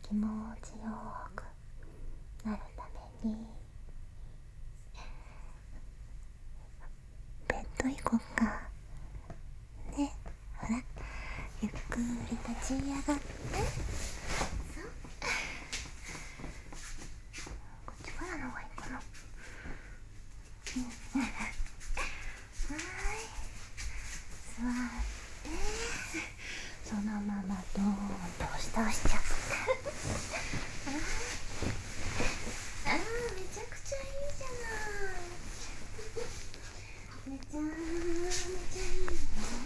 気持ちよくなるためにベッド行こっかね。ほら、ゆっくり立ち上がって、そう、こっちからの方がいいかな。はい、座ってそのままドーンと押し倒しちゃうあー、めちゃくちゃいいじゃない。めちゃめちゃいいよ。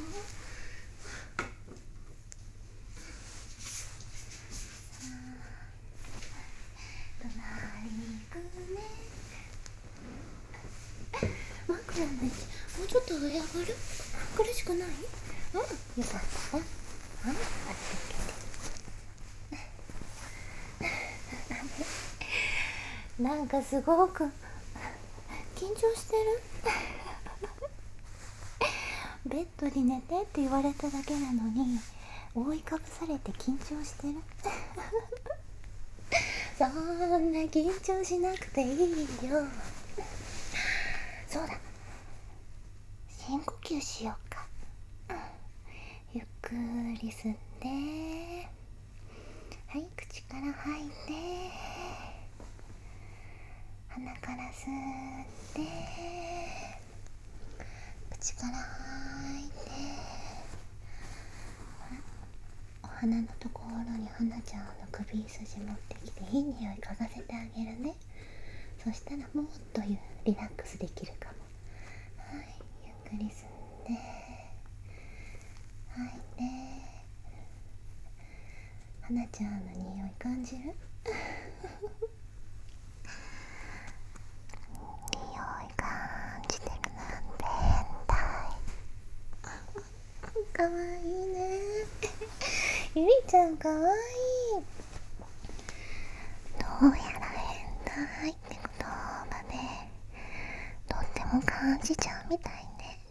隣行くね。枕の位置もうちょっと上上がる？苦しくない？うん、よかったね。あ、なんかすごく緊張してるベッドに寝てって言われただけなのに覆いかぶされて緊張してるそんな緊張しなくていいよ。そうだ、深呼吸しようか。ゆっくり吸って、はい、口から吐いて、鼻から吸って、口から吐いて、お鼻のところに花ちゃんの首筋持ってきていい匂い嗅がせてあげるね。そしたらもっとリラックスできるかも。はい、ゆっくり吸って吐いて、花ちゃんの匂い感じる？匂い感じてるなんて変態。かわいいねゆりちゃんかわいい。どうやら変態って言葉でとっても感じちゃうみたいね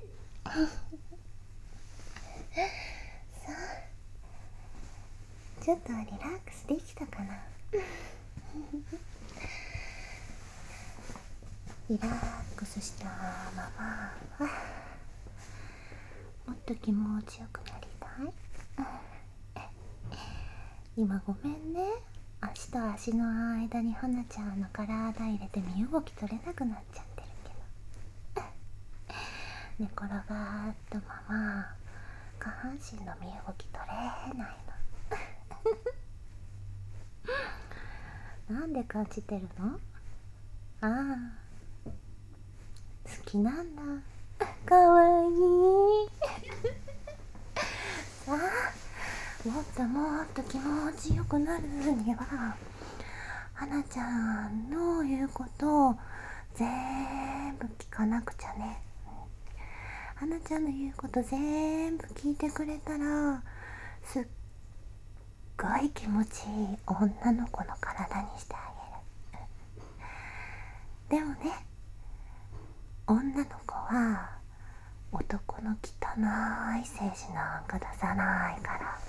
さあ、ちょっとリラックスできたかなリラックスしたまま、もっと気持ちよくなりたい？今ごめんね、足と足の間に花ちゃんの体入れて身動き取れなくなっちゃってるけど寝転がったまま下半身の身動き取れないのなんで感じてるの？ああ、好きなんだ。かわいいさあ、もっともっと気持ちよくなるには花ちゃんの言うことを全部聞かなくちゃね。花ちゃんの言うこと全部聞いてくれたらすっごい気持ちいい女の子の体にしてあげる。でもね、女の子は男の汚い精子なんか出さないから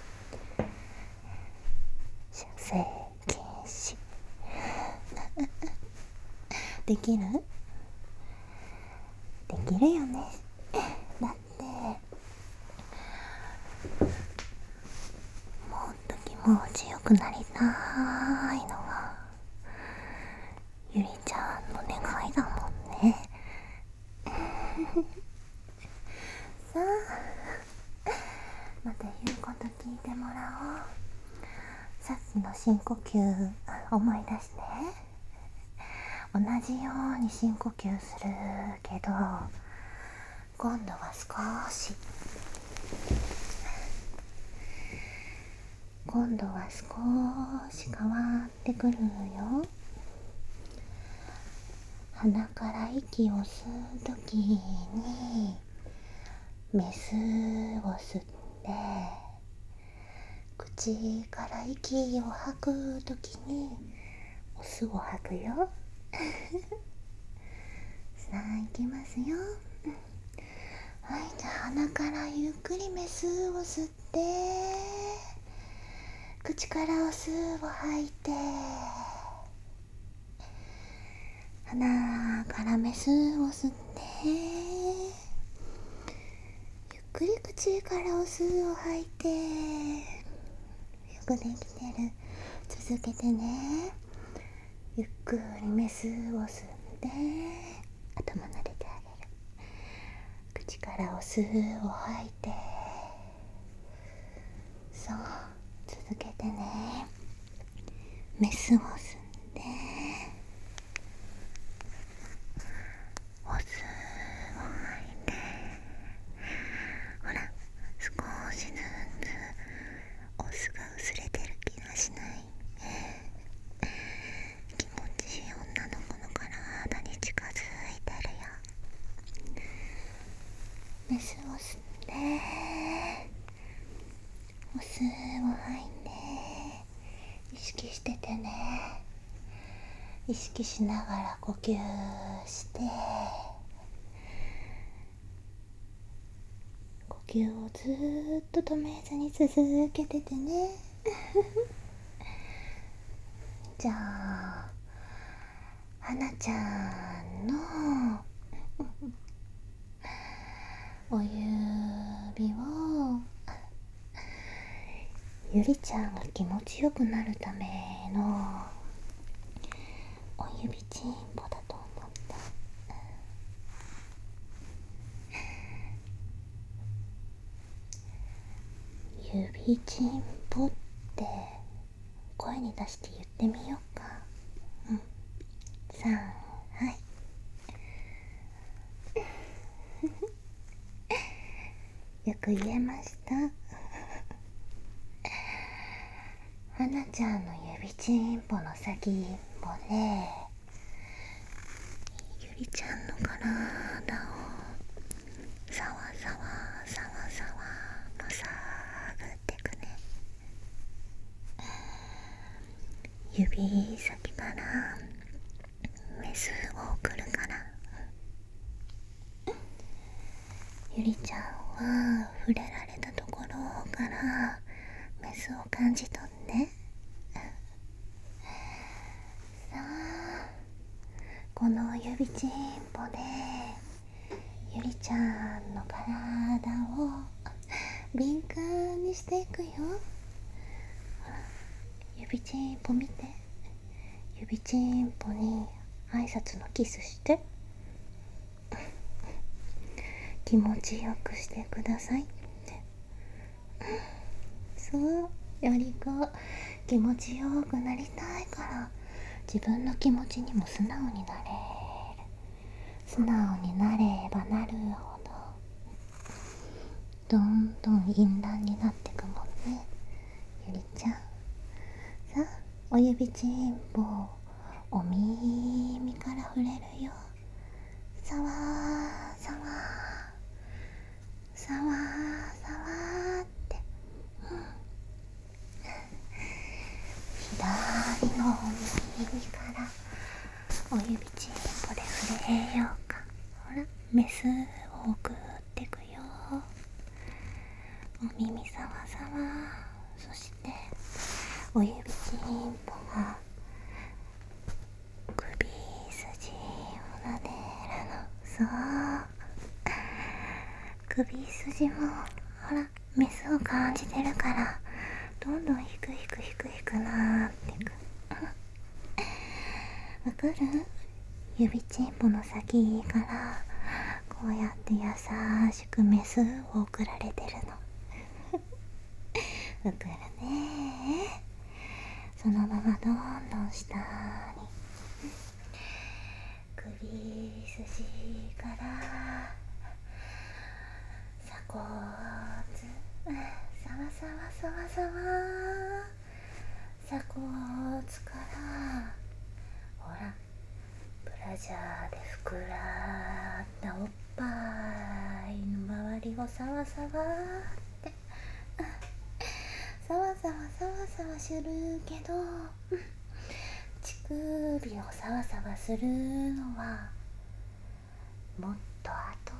射精禁止できる？できるよね。だってもっと気持ちよくなりたいのはゆりちゃんの願いだもんねさあ、また言うこと聞いてもらおう。さっきの深呼吸思い出して。同じように深呼吸するけど今度は少し変わってくるよ。鼻から息を吸うときにメスを吸って、口から息を吐くときにオスを吐くよさあ、いきますよ。はい、じゃあ鼻からゆっくりメスを吸って、 口からお酢を吐いて、鼻からメスを吸って、ゆっくり口からお酢を吐いて、よくできてる。続けてね。ゆっくりメスを吸って頭撫でてあげる。口からお酢を吐いて、そう、続けてね。メスを吸ってお酢を吐いて、ほら、少しずつお酢が薄れてる気がしない？気持ちいい女の子の体に近づいてるよ。メスを吸ってお酢を吐いて、意識しててね。意識しながら呼吸して、呼吸をずーっと止めずに続けててね。じゃあ花ちゃんのお指をゆりちゃんが気持ちよくなるためのお指チンポだと思って、指チンポって声に出して言ってみようか。3、はいよく言えました。花ちゃんの指チンポの先っぽでゆりちゃんの体をさわさわさわさわまさぐってくね。指先からメスを送るから、ゆりちゃんは触れられたところからメスを感じ取って、さあこの指チンポでゆりちゃんの体を敏感にしていくよ。ほら、指チンポ見て。指チンポに挨拶のキスして、気持ちよくしてくださいって。そう、より子気持ちよくなりたいから、自分の気持ちにも素直になれる。素直になればなるほどどんどん淫乱になってくもんね、ゆりちゃん。さあ、お指チンポお耳から触れるよ。さわーさわーさわーさわーって、左のお耳からお指チンポで触れようか。ほら、メスを送ってくよ。お耳さわさわ、そしてお指チンポが首筋を撫でるの。そう、首筋もほらメスを感じてるから、どんどん低くなってく。わかる？指チンポの先からこうやって優しくメスを送られてるの。わかるね。そのままどんどん下に、首筋から鎖骨、さわさわさわさわ、鎖骨からほらブラジャーで膨らんだおっぱいの周りをさわさわってさわさわさわさわするけど、乳首をさわさわするのはもっと後。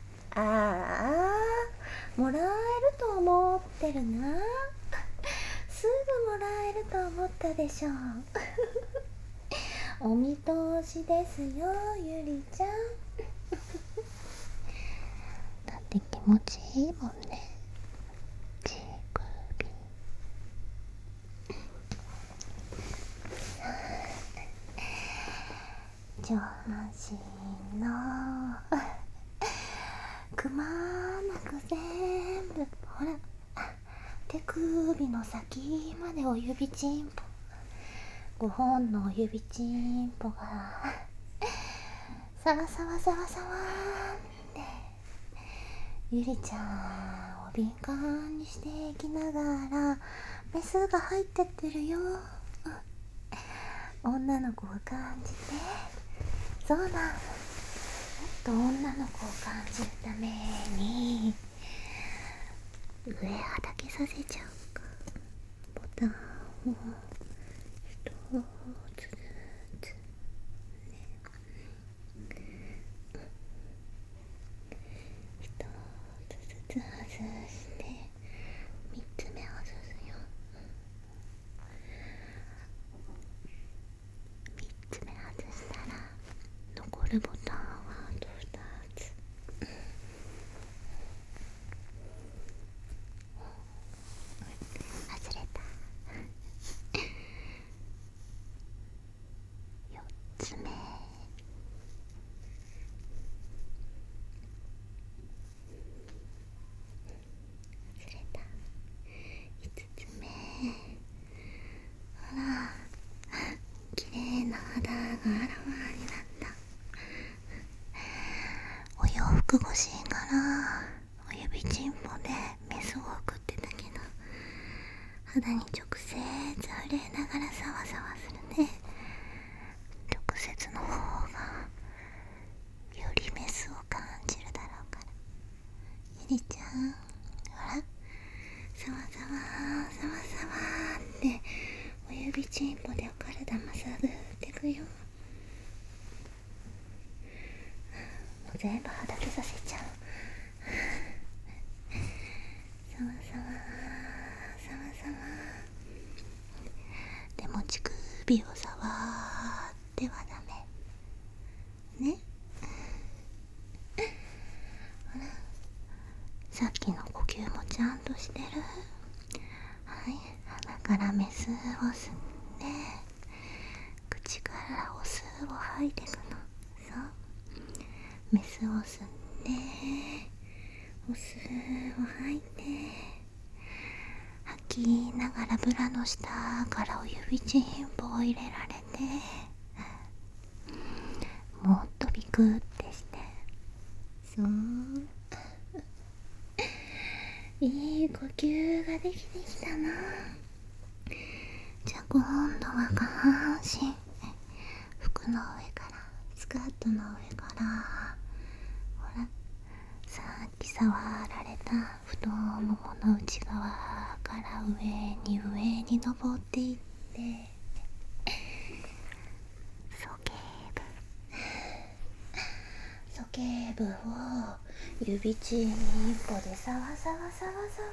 ああ、もらえると思ってるな。 すぐもらえると思ったでしょお見通しですよゆりちゃんだって気持ちいいもんね。乳首上半身のくまなく全部ほら手首の先までお指ちんぽ5本のお指ちんぽがサワサワサワサワってゆりちゃんを敏感にしていきながらメスが入ってってるよ、女の子を感じてそうだ、もっと女の子を感じるために上はだけさせちゃうか。ボタンを一つずつね、一つずつ外して三つ目外すよ。三つ目外したら残るボタンはあと二つ。外れた。四つ目。外れた。五つ目。ほら、綺麗な肌があらわになった。お洋服欲しいからお指ちんぽでメスを送ってたけど、肌に直接触れながらサワサワするね。直接の方がよりメスを感じるだろうから。ゆりちゃん、ほら、サワサワサワサワってお指ちんぽでお体まさぐってくよ。もう全部はだけさせちゃう。サワサワサワサワ。でも乳首を触ってはダメね。ほら、さっきの呼吸もちゃんとしてる。はい、鼻からメスを吸って口からオスを吐いてくの。そう、メスを吸ってオスを吐いて吐きながらブラの下からお指ちんぽを入れられて、もっとビクってして、そういい呼吸ができてきたな。じゃあ今度は下半身、服の上からスカートの上からほら、さっき触られた太ももの内側から上に登っていって、鼠径部を指ちんぽでサワサワサワサワ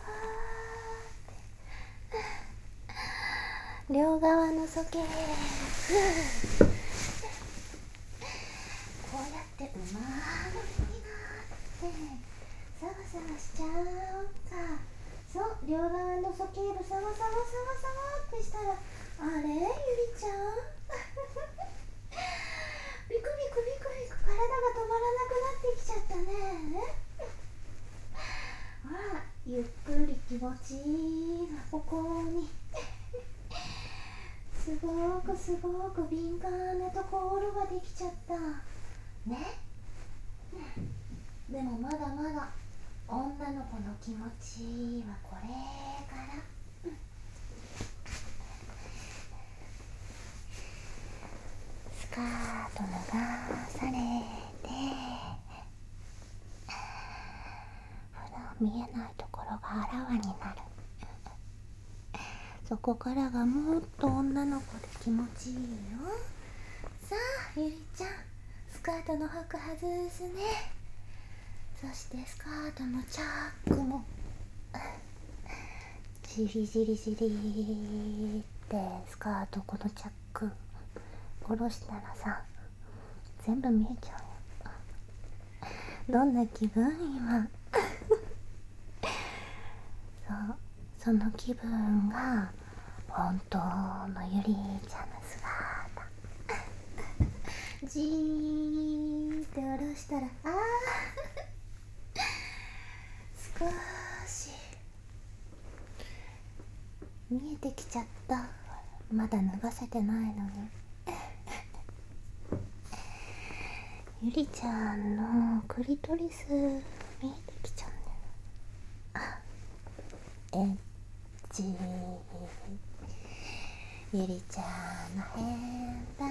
って両側の鼠径部こうやって馬乗りになってサワサワしちゃうか。そう、両側の鼠径部サワサワサワサワってしたら、あれゆりちゃんビクビクビクビク体が止まらなくなってきちゃったね。ほら、ゆっくり気持ちいいがここにすごく敏感なところができちゃったね。でもまだまだ女の子の気持ちはこれから。スカート脱がされて普段見えないところがあらわになる。そこからがもっと女の子で気持ちいいよ。さあゆりちゃん、スカートの履く外すね。そしてスカートのチャックもチじりじりじりってスカートこのチャック下ろしたらさ、全部見えちゃうよ。どんな気分今その気分が本当のゆりちゃんの姿。じーって下ろしたら、少し見えてきちゃった。まだ脱がせてないのにゆりちゃんのクリトリス見えてきちゃうんだよ。エッチゆりちゃんの変態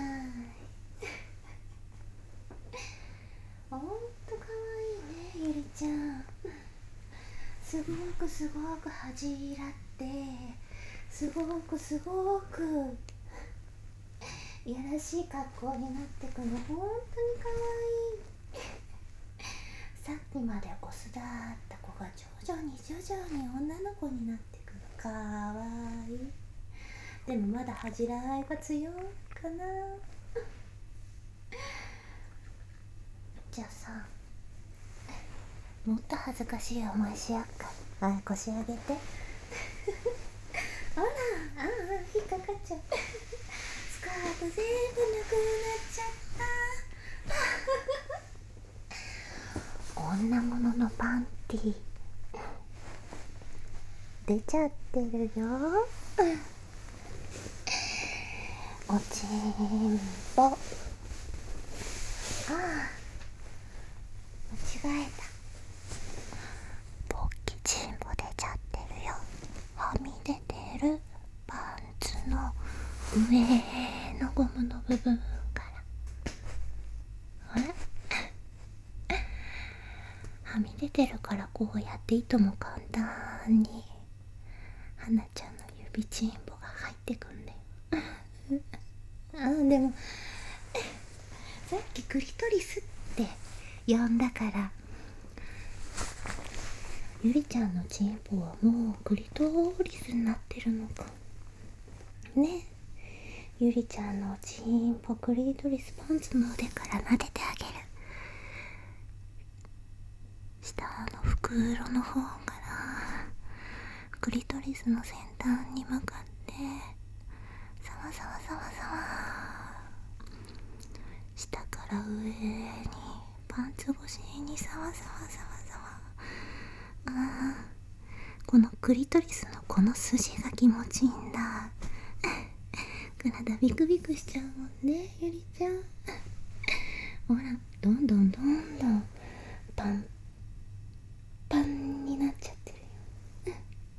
ほんとかわいいねゆりちゃん。すごくすごく恥じらってすごくいやらしい格好になってくのほんとにかわいい。さっきまでオスだった子が徐々に女の子になってくのかわいい。でもまだ恥じらいが強いかな。じゃあさ、もっと恥ずかしい思いしよっか。腰上げてほら、引っかかっちゃうスカート全部なくなっちゃった女物のパンティ出ちゃってるよおちんぽ。間違えた。ポッキチンポ出ちゃってるよ。はみ出てるパンツの上のゴムの部分からはみ出てるからこうやっていとも簡単に花ちゃんの指チンポが入ってくんだよでもさっきクリトリスって呼んだからゆりちゃんのチンポはもうクリトリスになってるのかね。ゆりちゃんのチンポクリトリスパンツの腕から撫でてあげる。下の袋の方からクリトリスの先端に向かってさわさわさわさわ下から上にパンツ越しにさわさわさわさわ。このクリトリスのこの筋が気持ちいいんだ体ビクビクしちゃうもんねゆりちゃんほらどんどんパンパンになっちゃってるよ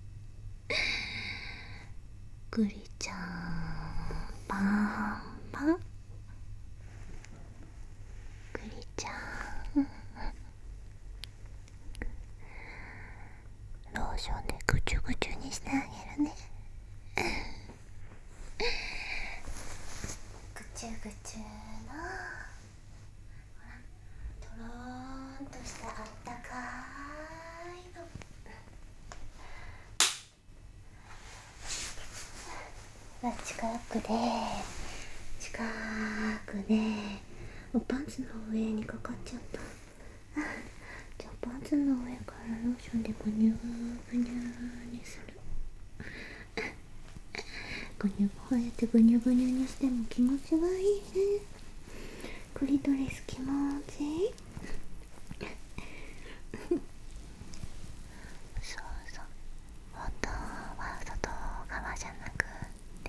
クリちゃんパンパンクリちゃんローションでぐちゅぐちゅにしてあげるねぐちゅぐちゅのほらとろーんとしたあったかいの近くでパンツの上にかかっちゃったじゃあパンツの上からローションでぐにゅぐにゅにするこうやってぐにゅぐにゅにしても気持ちがいいね。クリトリス気持ちいいそう本当は外側じゃなくて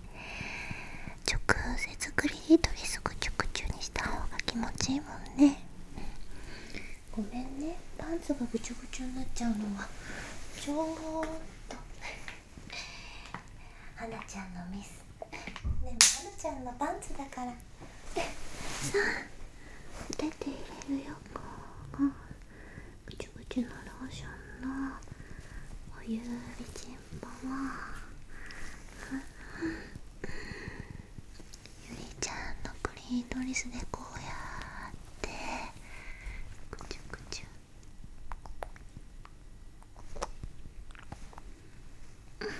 直接クリトリスぐちゅぐちゅにした方が気持ちいいもんね。ごめんね、パンツがぐちゅぐちゅになっちゃうのはちょっと花ちゃんのミス。でも花ちゃんのパンツだからさあ出て入れるよ。こうぐちゅぐちゅのローションのお指チンポをゆりちゃんのクリトリスでこうやってぐちゅぐちゅ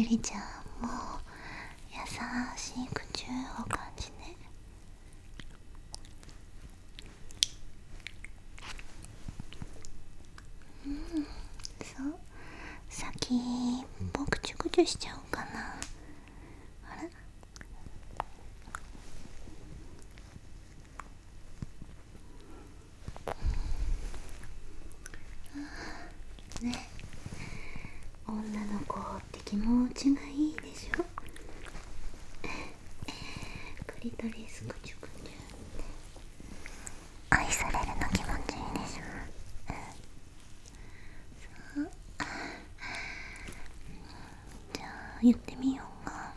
ゆりちゃんも優しい口を感じね。そう、先っぽくちゅくちゅしちゃおうかな。あれね、女の子って気持ちがいいでしょ。クリトリスクチュクチュって愛されるの気持ちいいでしょ。そう、じゃあ言ってみようか。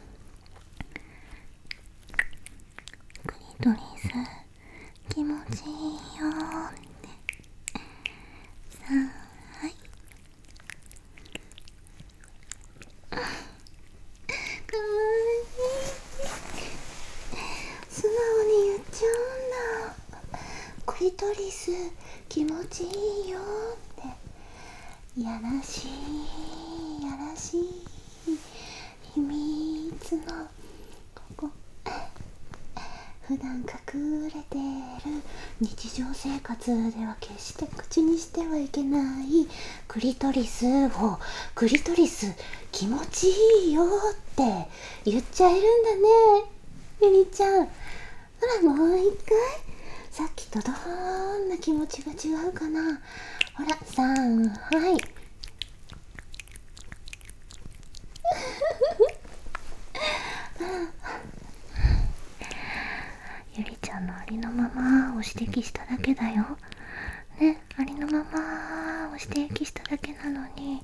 クリトリス気持ちいいよーって。さあ、はい。かわいい。素直に言っちゃうんだ。クリトリス気持ちいいよって。やらしいやらしい秘密のここ。普段隠れてる日常生活では決して口にしてはいけないクリトリスを、クリトリス気持ちいいよって言っちゃえるんだね、ゆりちゃん。ほら、もう一回。さっきとどんな気持ちが違うかな。ほら、はい。ゆりちゃんのありのままを指摘しただけだよね。ありのままを指摘しただけなのに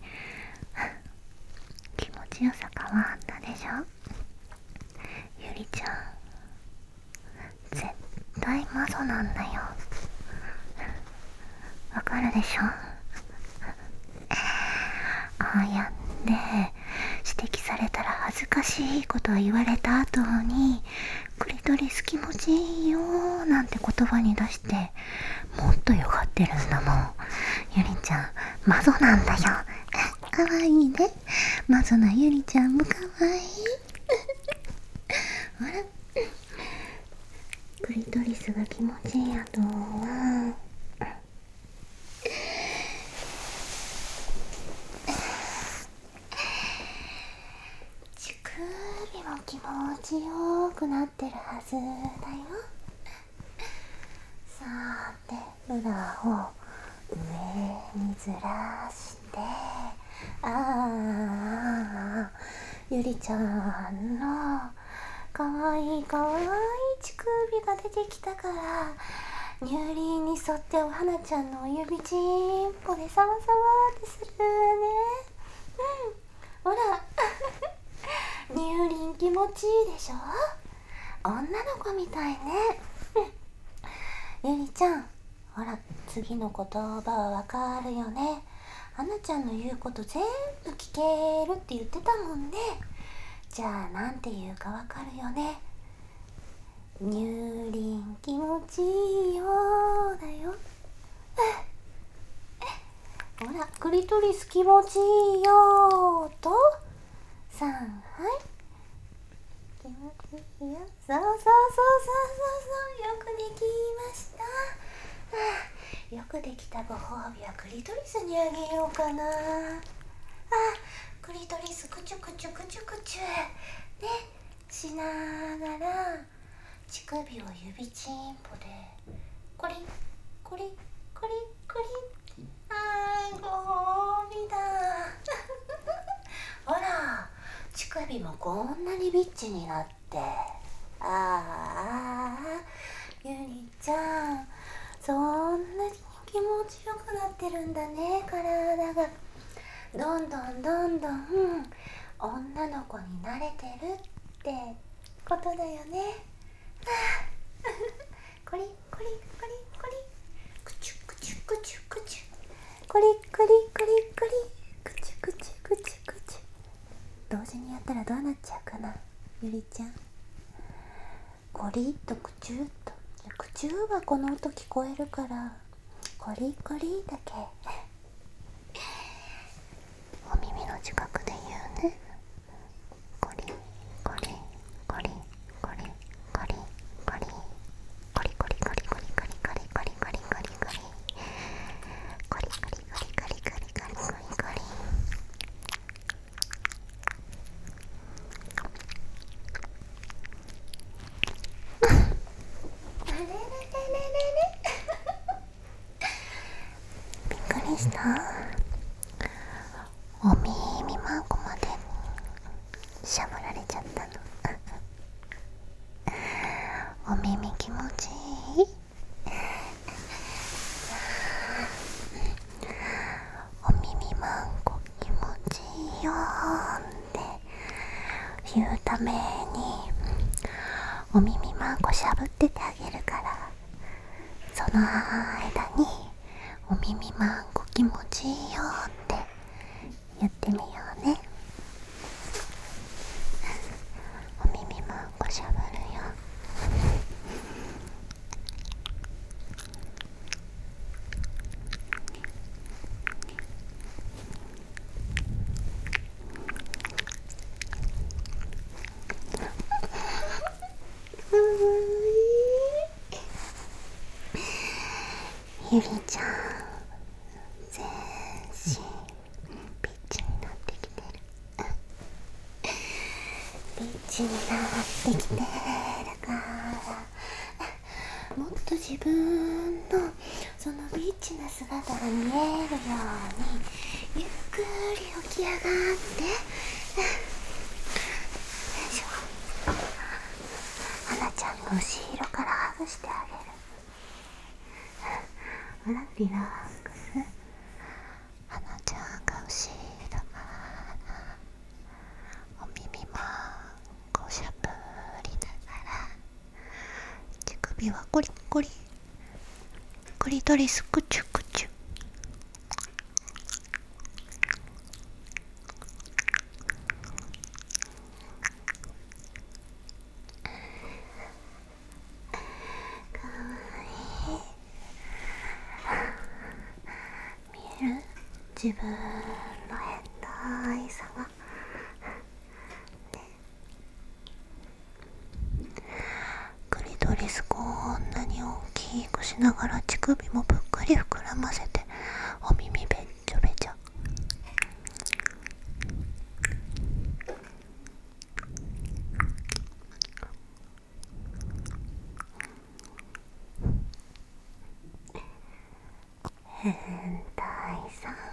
気持ちよさ変わったでしょ。ゆりちゃん絶対マゾなんだよ。わかるでしょ。ああやって指摘されたら恥ずかしいことを言われた後にクリトリス気持ちいいよーなんて言葉に出してもっとよがってるんだもん。ゆりちゃんマゾなんだよ。かわいいね。マゾなゆりちゃんもかわいい。ほら、クリトリスが気持ちいい後は乳首も気持ちよくなってるはずだよ。さて、裏を上にずらして、ゆりちゃんのかわいいかわいい乳首が出てきたから、乳輪に沿ってお花ちゃんのお指ちんぽでサワサワってするね。ほら乳輪気持ちいいでしょ。女の子みたいね。ゆりちゃん、ほら次の言葉はわかるよね。花ちゃんの言うこと全部聞けるって言ってたもんね。じゃあなんて言うかわかるよね。乳輪気持ちいいよだよ。ほらクリトリス気持ちいいよとはい、気持ちいいよ。そうよくできました。よくできたご褒美はクリトリスにあげようかな。クリトリスクチュクチュクチュクチュねしながら乳首を指ちんぽでコリコリコリコリ。ご褒美だ。ほら乳首もこんなにビッチになって。ゆりちゃんそんなに気持ちよくなってるんだね。体がどんどん女の子に慣れてるってことだよね。コリコリコリコリクチュクチュクチュクチュコリコリコリコリクチュクチュクチュクチュ。同時にやったらどうなっちゃうかな、ゆりちゃん。コリとクチュと、クチュはこの音聞こえるからコリコリだけお耳の近くで言うね。 した？お耳まんこまでしゃぶられちゃったの。お耳気持ちいい？お耳まんこ気持ちいいよって言うためにお耳まんこしゃぶっててあげるから、その間にお耳まんこ気持ちいいよって言ってみようね。お耳まんこしゃぶるよ。ゆりちゃん全身ピッチになってきてる。ピッチになってきてるから、もっと自分のそのビッチな姿が見えるようにゆっくり起き上がって、よいしょ。花ちゃんの後ろからハグしてあげる。ほらリラックス。花ちゃんが後ろからお耳まんこしゃぶりながら、乳首はコリコリ、クリトリスクチュクチュ。かわいい。見える？自分の変態さが、クリトリスこんなに大きくしながら乳首もぷっくり膨らませてお耳べっちょべちょ。変態さん